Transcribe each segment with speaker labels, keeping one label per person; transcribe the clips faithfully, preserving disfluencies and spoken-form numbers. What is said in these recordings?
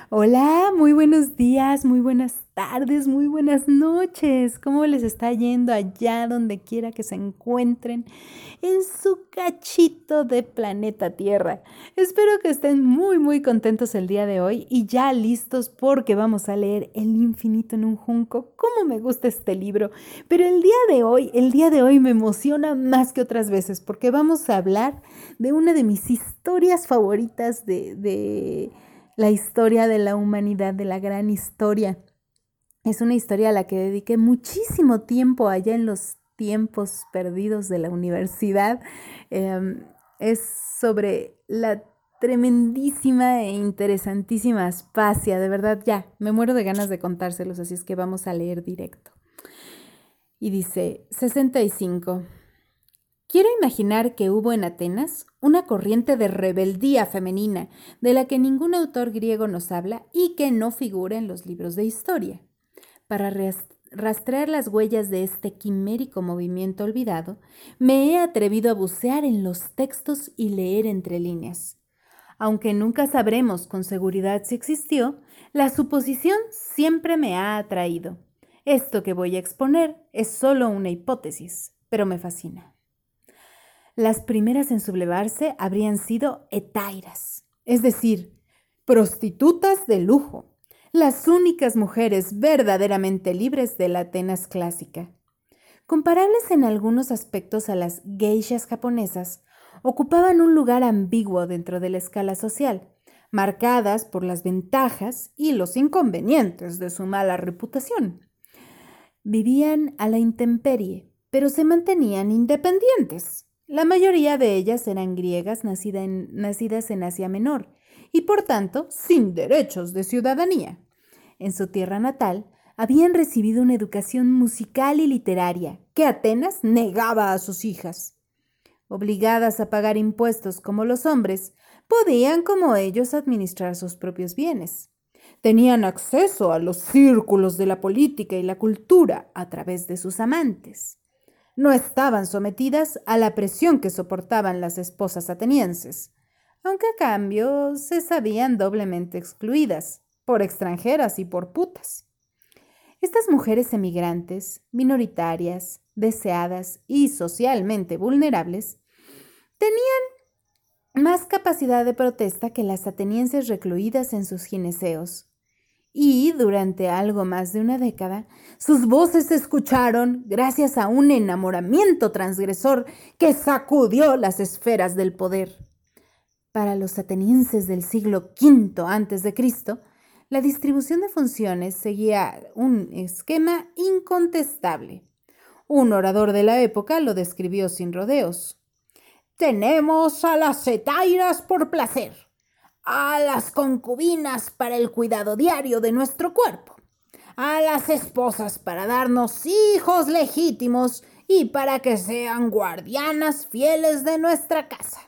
Speaker 1: Hola, muy buenos días, muy buenas tardes, muy buenas noches. ¿Cómo les está yendo allá donde quiera que se encuentren en su cachito de planeta Tierra? Espero que estén muy, muy contentos el día de hoy y ya listos porque vamos a leer El infinito en un junco. ¿Cómo me gusta este libro? Pero el día de hoy, el día de hoy me emociona más que otras veces porque vamos a hablar de una de mis historias favoritas de... de la historia de la humanidad, de la gran historia. Es una historia a la que dediqué muchísimo tiempo allá en los tiempos perdidos de la universidad. Eh, es sobre la tremendísima e interesantísima Aspasia. De verdad, ya, me muero de ganas de contárselos, así es que vamos a leer directo. Y dice, sesenta y cinco. Quiero imaginar que hubo en Atenas una corriente de rebeldía femenina de la que ningún autor griego nos habla y que no figura en los libros de historia. Para rastrear las huellas de este quimérico movimiento olvidado, me he atrevido a bucear en los textos y leer entre líneas. Aunque nunca sabremos con seguridad si existió, la suposición siempre me ha atraído. Esto que voy a exponer es solo una hipótesis, pero me fascina. Las primeras en sublevarse habrían sido hetairas, es decir, prostitutas de lujo, las únicas mujeres verdaderamente libres de la Atenas clásica. Comparables en algunos aspectos a las geishas japonesas, ocupaban un lugar ambiguo dentro de la escala social, marcadas por las ventajas y los inconvenientes de su mala reputación. Vivían a la intemperie, pero se mantenían independientes. La mayoría de ellas eran griegas nacida en, nacidas en Asia Menor y, por tanto, sin derechos de ciudadanía. En su tierra natal, habían recibido una educación musical y literaria que Atenas negaba a sus hijas. Obligadas a pagar impuestos como los hombres, podían, como ellos, administrar sus propios bienes. Tenían acceso a los círculos de la política y la cultura a través de sus amantes. No estaban sometidas a la presión que soportaban las esposas atenienses, aunque a cambio se sabían doblemente excluidas, por extranjeras y por putas. Estas mujeres emigrantes, minoritarias, deseadas y socialmente vulnerables, tenían más capacidad de protesta que las atenienses recluidas en sus gineseos. Y durante algo más de una década, sus voces se escucharon gracias a un enamoramiento transgresor que sacudió las esferas del poder. Para los atenienses del siglo quinto antes de Cristo, la distribución de funciones seguía un esquema incontestable. Un orador de la época lo describió sin rodeos. Tenemos a las hetairas por placer, a las concubinas para el cuidado diario de nuestro cuerpo, a las esposas para darnos hijos legítimos y para que sean guardianas fieles de nuestra casa.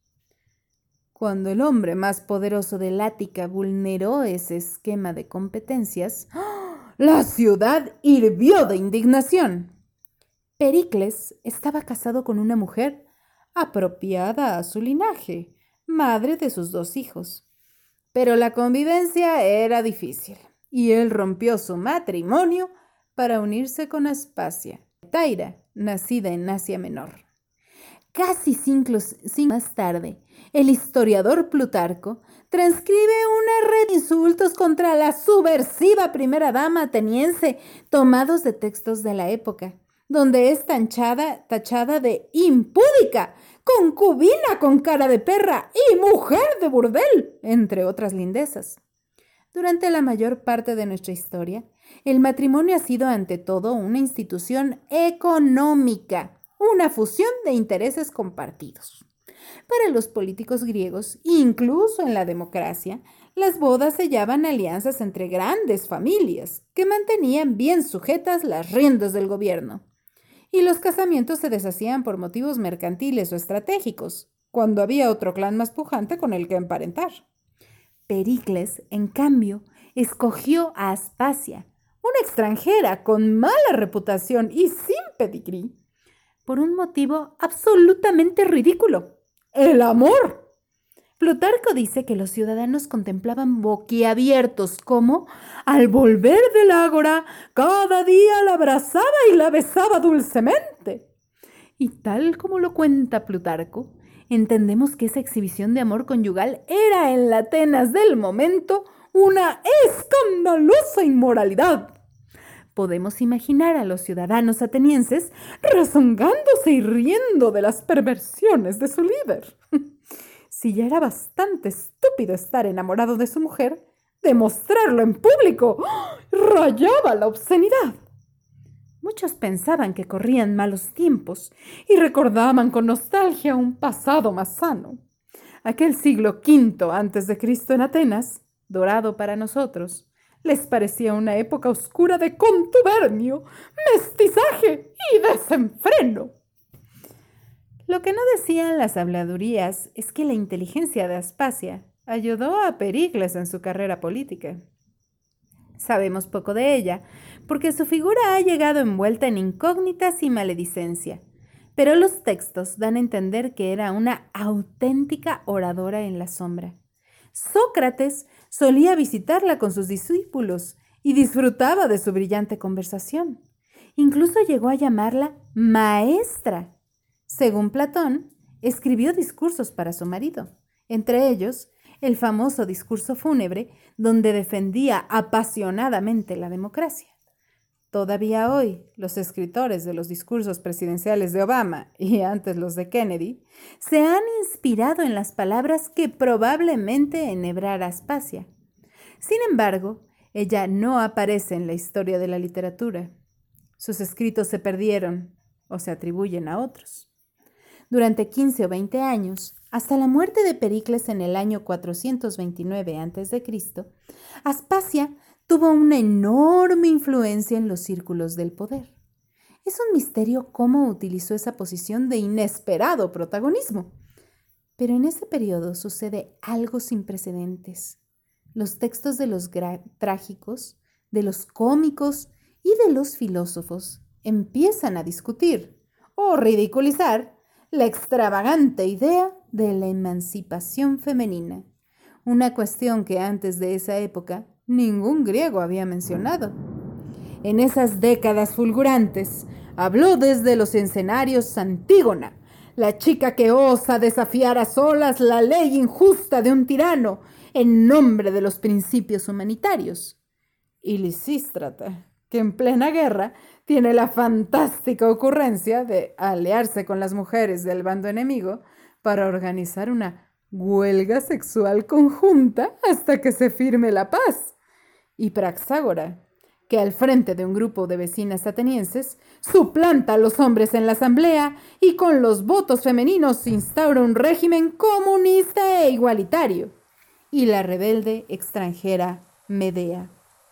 Speaker 1: Cuando el hombre más poderoso del Ática vulneró ese esquema de competencias, la ciudad hirvió de indignación. Pericles estaba casado con una mujer apropiada a su linaje, madre de sus dos hijos. Pero la convivencia era difícil y él rompió su matrimonio para unirse con Aspasia, Taira, nacida en Asia Menor. Casi cinco años más tarde, el historiador Plutarco transcribe una red de insultos contra la subversiva primera dama ateniense tomados de textos de la época, donde es tachada, tachada de impúdica, concubina con cara de perra y mujer de burdel, entre otras lindezas. Durante la mayor parte de nuestra historia, el matrimonio ha sido ante todo una institución económica, una fusión de intereses compartidos. Para los políticos griegos, incluso en la democracia, las bodas sellaban alianzas entre grandes familias que mantenían bien sujetas las riendas del gobierno. Y los casamientos se deshacían por motivos mercantiles o estratégicos, cuando había otro clan más pujante con el que emparentar. Pericles, en cambio, escogió a Aspasia, una extranjera con mala reputación y sin pedigrí, por un motivo absolutamente ridículo: el amor. Plutarco dice que los ciudadanos contemplaban boquiabiertos cómo, al volver del ágora, cada día la abrazaba y la besaba dulcemente. Y tal como lo cuenta Plutarco, entendemos que esa exhibición de amor conyugal era en la Atenas del momento una escandalosa inmoralidad. Podemos imaginar a los ciudadanos atenienses rezongándose y riendo de las perversiones de su líder. Si ya era bastante estúpido estar enamorado de su mujer, demostrarlo en público rayaba la obscenidad. Muchos pensaban que corrían malos tiempos y recordaban con nostalgia un pasado más sano. Aquel siglo quinto antes de Cristo en Atenas, dorado para nosotros, les parecía una época oscura de contubernio, mestizaje y desenfreno. Lo que no decían las habladurías es que la inteligencia de Aspasia ayudó a Pericles en su carrera política. Sabemos poco de ella, porque su figura ha llegado envuelta en incógnitas y maledicencia, pero los textos dan a entender que era una auténtica oradora en la sombra. Sócrates solía visitarla con sus discípulos y disfrutaba de su brillante conversación. Incluso llegó a llamarla maestra. Según Platón, escribió discursos para su marido, entre ellos el famoso discurso fúnebre donde defendía apasionadamente la democracia. Todavía hoy, los escritores de los discursos presidenciales de Obama y antes los de Kennedy se han inspirado en las palabras que probablemente enhebrara Aspasia. Sin embargo, ella no aparece en la historia de la literatura. Sus escritos se perdieron o se atribuyen a otros. Durante quince o veinte años, hasta la muerte de Pericles en el año cuatrocientos veintinueve antes de Cristo, Aspasia tuvo una enorme influencia en los círculos del poder. Es un misterio cómo utilizó esa posición de inesperado protagonismo. Pero en ese periodo sucede algo sin precedentes. Los textos de los trágicos, de los cómicos y de los filósofos empiezan a discutir o ridiculizar la extravagante idea de la emancipación femenina, una cuestión que antes de esa época ningún griego había mencionado. En esas décadas fulgurantes habló desde los escenarios Antígona, la chica que osa desafiar a solas la ley injusta de un tirano en nombre de los principios humanitarios, y Lisístrata, que en plena guerra tiene la fantástica ocurrencia de aliarse con las mujeres del bando enemigo para organizar una huelga sexual conjunta hasta que se firme la paz. Y Praxágora, que al frente de un grupo de vecinas atenienses suplanta a los hombres en la asamblea y con los votos femeninos instaura un régimen comunista e igualitario. Y la rebelde extranjera Medea.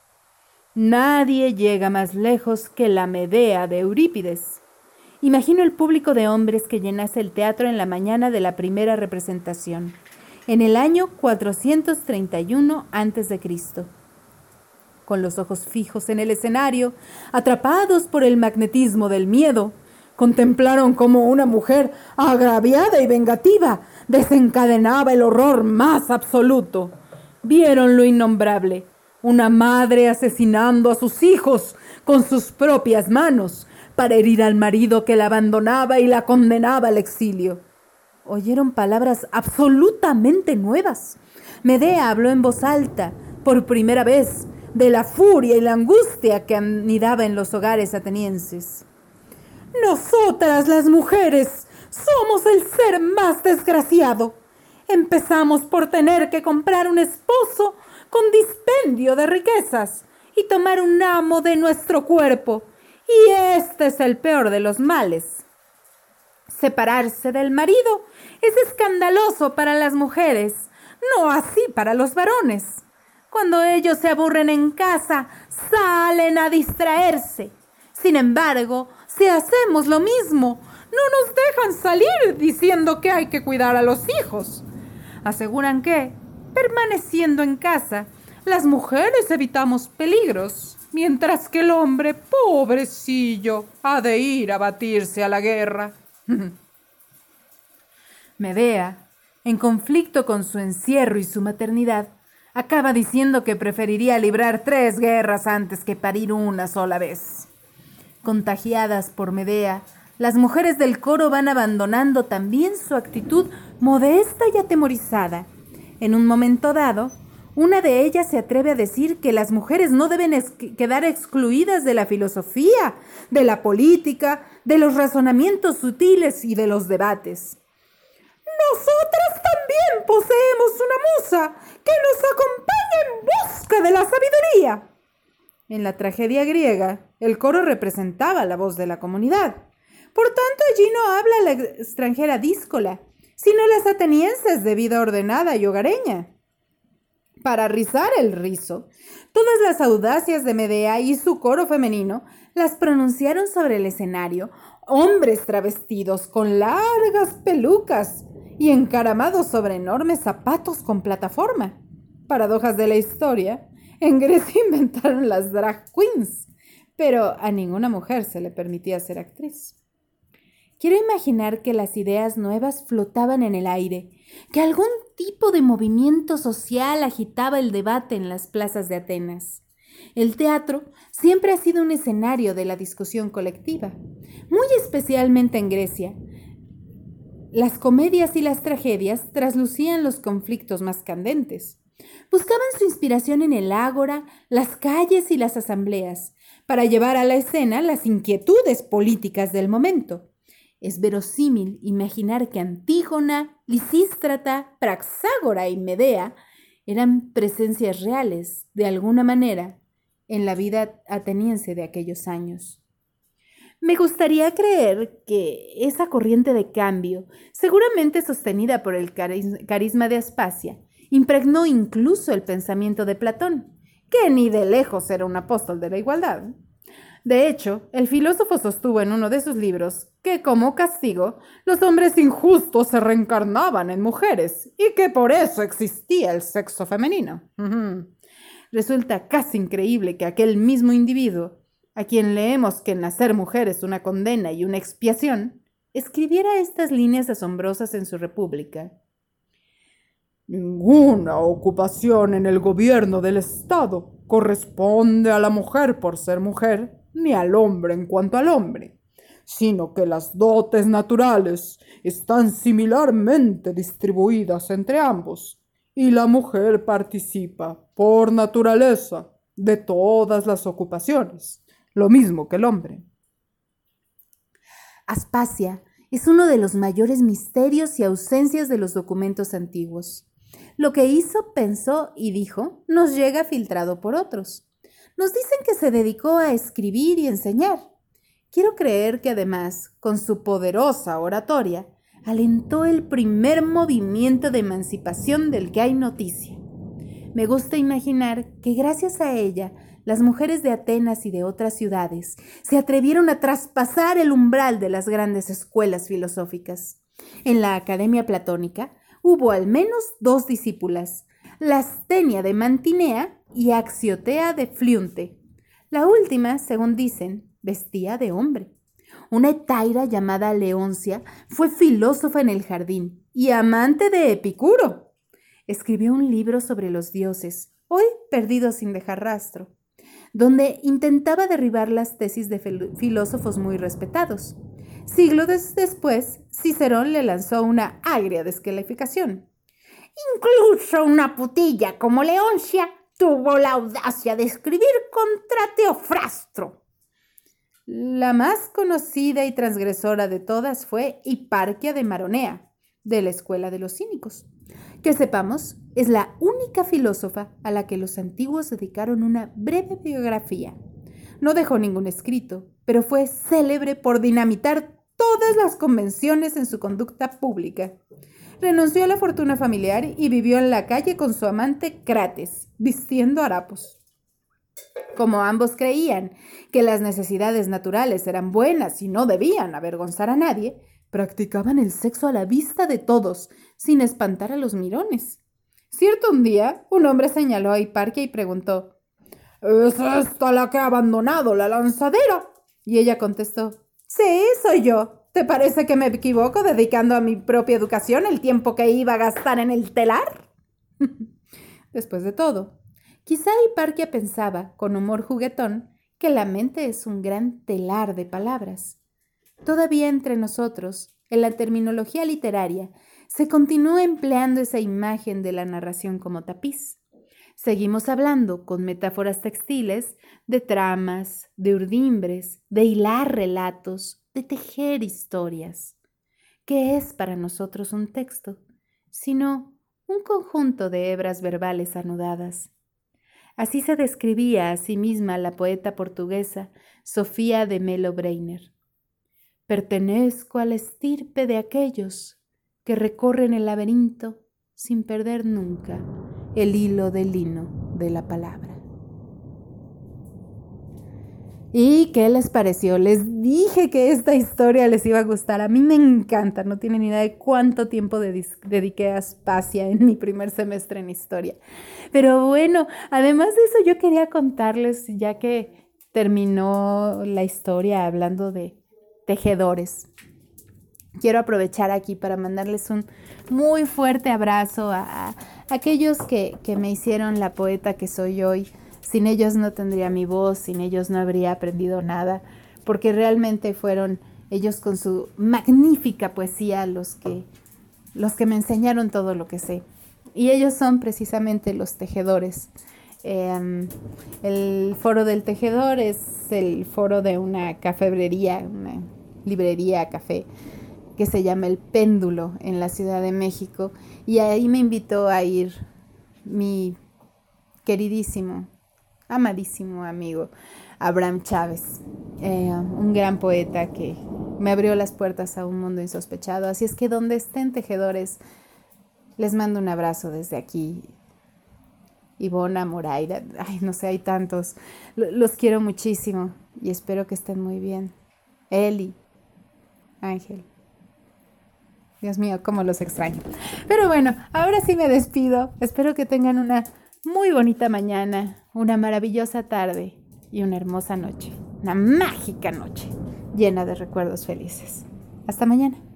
Speaker 1: Nadie llega más lejos que la Medea de Eurípides. Imagino el público de hombres que llenase el teatro en la mañana de la primera representación, en el año cuatrocientos treinta y uno antes de Cristo. Con los ojos fijos en el escenario, atrapados por el magnetismo del miedo, contemplaron cómo una mujer agraviada y vengativa desencadenaba el horror más absoluto. Vieron lo innombrable. Una madre asesinando a sus hijos con sus propias manos para herir al marido que la abandonaba y la condenaba al exilio. Oyeron palabras absolutamente nuevas. Medea habló en voz alta, por primera vez, de la furia y la angustia que anidaba en los hogares atenienses. Nosotras, las mujeres, somos el ser más desgraciado. Empezamos por tener que comprar un esposo con dispendio de riquezas y tomar un amo de nuestro cuerpo. Y este es el peor de los males. Separarse del marido es escandaloso para las mujeres, no así para los varones. Cuando ellos se aburren en casa, salen a distraerse. Sin embargo, si hacemos lo mismo, no nos dejan salir diciendo que hay que cuidar a los hijos. Aseguran que, permaneciendo en casa, las mujeres evitamos peligros, mientras que el hombre, pobrecillo, ha de ir a batirse a la guerra. Medea, en conflicto con su encierro y su maternidad, acaba diciendo que preferiría librar tres guerras antes que parir una sola vez. Contagiadas por Medea, las mujeres del coro van abandonando también su actitud modesta y atemorizada. En un momento dado, una de ellas se atreve a decir que las mujeres no deben ex- quedar excluidas de la filosofía, de la política, de los razonamientos sutiles y de los debates. Nosotras también poseemos una musa que nos acompaña en busca de la sabiduría. En la tragedia griega, el coro representaba la voz de la comunidad. Por tanto, allí no habla la extranjera díscola, sino las atenienses de vida ordenada y hogareña. Para rizar el rizo, todas las audacias de Medea y su coro femenino las pronunciaron sobre el escenario hombres travestidos con largas pelucas y encaramados sobre enormes zapatos con plataforma. Paradojas de la historia, en Grecia inventaron las drag queens, pero a ninguna mujer se le permitía ser actriz. Quiero imaginar que las ideas nuevas flotaban en el aire, que algún tipo de movimiento social agitaba el debate en las plazas de Atenas. El teatro siempre ha sido un escenario de la discusión colectiva, muy especialmente en Grecia. Las comedias y las tragedias traslucían los conflictos más candentes. Buscaban su inspiración en el ágora, las calles y las asambleas, para llevar a la escena las inquietudes políticas del momento. Es verosímil imaginar que Antígona, Lisístrata, Praxágora y Medea eran presencias reales, de alguna manera, en la vida ateniense de aquellos años. Me gustaría creer que esa corriente de cambio, seguramente sostenida por el carisma de Aspasia, impregnó incluso el pensamiento de Platón, que ni de lejos era un apóstol de la igualdad. De hecho, el filósofo sostuvo en uno de sus libros que, como castigo, los hombres injustos se reencarnaban en mujeres y que por eso existía el sexo femenino. Uh-huh. Resulta casi increíble que aquel mismo individuo, a quien leemos que nacer mujer es una condena y una expiación, escribiera estas líneas asombrosas en su República. Ninguna ocupación en el gobierno del Estado corresponde a la mujer por ser mujer, ni al hombre en cuanto al hombre, sino que las dotes naturales están similarmente distribuidas entre ambos, y la mujer participa, por naturaleza, de todas las ocupaciones, lo mismo que el hombre. Aspasia es uno de los mayores misterios y ausencias de los documentos antiguos. Lo que hizo, pensó y dijo nos llega filtrado por otros. Nos dicen que se dedicó a escribir y enseñar. Quiero creer que además, con su poderosa oratoria, alentó el primer movimiento de emancipación del que hay noticia. Me gusta imaginar que gracias a ella, las mujeres de Atenas y de otras ciudades se atrevieron a traspasar el umbral de las grandes escuelas filosóficas. En la Academia Platónica hubo al menos dos discípulas, Lastenia de Mantinea y Axiotea de Fliunte. La última, según dicen, vestía de hombre. Una hetaira llamada Leoncia fue filósofa en el jardín y amante de Epicuro. Escribió un libro sobre los dioses, hoy perdido sin dejar rastro, donde intentaba derribar las tesis de filósofos muy respetados. Siglos después, Cicerón le lanzó una agria descalificación. Incluso una putilla como Leoncia tuvo la audacia de escribir contra Teofrastro. La más conocida y transgresora de todas fue Hiparquia de Maronea, de la escuela de los cínicos. Que sepamos, es la única filósofa a la que los antiguos dedicaron una breve biografía. No dejó ningún escrito, pero fue célebre por dinamitar todas las convenciones en su conducta pública. Renunció a la fortuna familiar y vivió en la calle con su amante Crates, vistiendo harapos. Como ambos creían que las necesidades naturales eran buenas y no debían avergonzar a nadie, practicaban el sexo a la vista de todos, sin espantar a los mirones. Cierto un día, un hombre señaló a Hiparquia y preguntó, ¿es esta la que ha abandonado la lanzadera? Y ella contestó, sí, soy yo. ¿Te parece que me equivoco dedicando a mi propia educación el tiempo que iba a gastar en el telar? Después de todo, quizá Hiparquia pensaba, con humor juguetón, que la mente es un gran telar de palabras. Todavía entre nosotros, en la terminología literaria, se continúa empleando esa imagen de la narración como tapiz. Seguimos hablando, con metáforas textiles, de tramas, de urdimbres, de hilar relatos, de tejer historias. ¿Qué es para nosotros un texto? Sino un conjunto de hebras verbales anudadas. Así se describía a sí misma la poeta portuguesa Sofía de Melo Breiner. Pertenezco a la estirpe de aquellos que recorren el laberinto sin perder nunca el hilo de lino de la palabra. ¿Y qué les pareció? Les dije que esta historia les iba a gustar. A mí me encanta. No tienen ni idea de cuánto tiempo dediqué a Aspasia en mi primer semestre en historia. Pero bueno, además de eso yo quería contarles, ya que terminó la historia hablando de tejedores. Quiero aprovechar aquí para mandarles un muy fuerte abrazo a, a aquellos que, que me hicieron la poeta que soy hoy. Sin ellos no tendría mi voz, sin ellos no habría aprendido nada, porque realmente fueron ellos con su magnífica poesía los que, los que me enseñaron todo lo que sé. Y ellos son precisamente los tejedores. Eh, el foro del tejedor es el foro de una cafebrería, una librería, café, que se llama El Péndulo en la Ciudad de México. Y ahí me invitó a ir mi queridísimo, amadísimo amigo Abraham Chávez, eh, un gran poeta que me abrió las puertas a un mundo insospechado. Así es que donde estén tejedores, les mando un abrazo desde aquí. Ivona, Moraira, ay, no sé, hay tantos. Los quiero muchísimo y espero que estén muy bien. Eli, Ángel. Dios mío, cómo los extraño. Pero bueno, ahora sí me despido. Espero que tengan una muy bonita mañana, una maravillosa tarde y una hermosa noche. Una mágica noche llena de recuerdos felices. Hasta mañana.